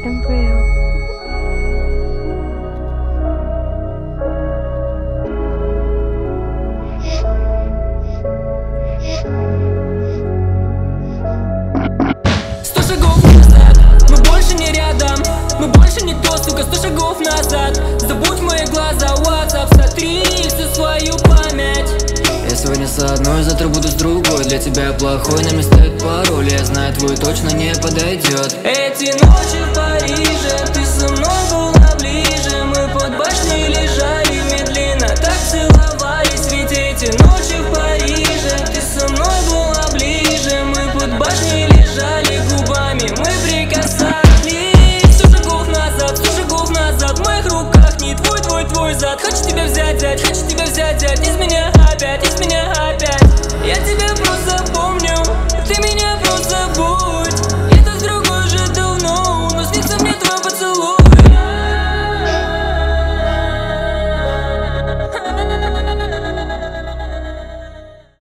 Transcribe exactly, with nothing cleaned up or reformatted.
эм пэ эл. Сто шагов назад, мы больше не рядом, мы больше не то, сука, сто шагов назад. Забудь мои глаза, WhatsApp, сотри всю свою память. Я сегодня с одной, завтра буду с другой. Для тебя плохой, на мне стоит пароль. Я знаю, твой точно не подойдет. Эти ночи в Париже